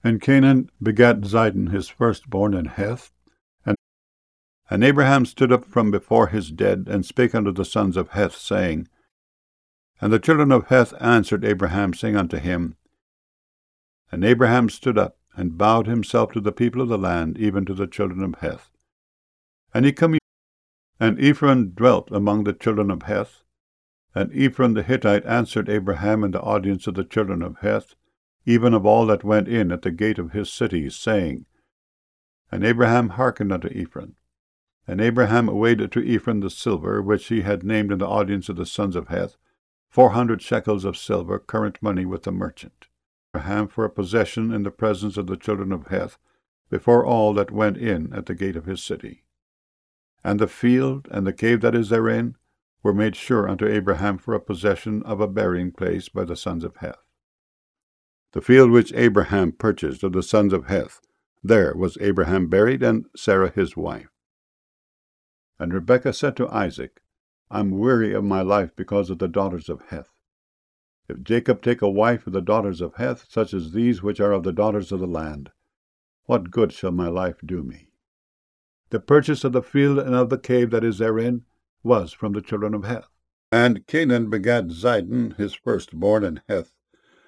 And Canaan begat Zidon his firstborn in Heth. And Abraham stood up from before his dead, and spake unto the sons of Heth, saying, And the children of Heth answered Abraham, saying unto him, And Abraham stood up, and bowed himself to the people of the land, even to the children of Heth. And he communed, and Ephron dwelt among the children of Heth. And Ephron the Hittite answered Abraham in the audience of the children of Heth, even of all that went in at the gate of his cities, saying, And Abraham hearkened unto Ephron. And Abraham weighed to Ephron the silver, which he had named in the audience of the sons of Heth, 400 shekels of silver, current money with the merchant. Abraham for a possession in the presence of the children of Heth, before all that went in at the gate of his city. And the field and the cave that is therein were made sure unto Abraham for a possession of a burying place by the sons of Heth. The field which Abraham purchased of the sons of Heth, there was Abraham buried, and Sarah his wife. And Rebekah said to Isaac, I am weary of my life because of the daughters of Heth. If Jacob take a wife of the daughters of Heth, such as these which are of the daughters of the land, what good shall my life do me? The purchase of the field and of the cave that is therein was from the children of Heth. And Canaan begat Zidon his firstborn in Heth.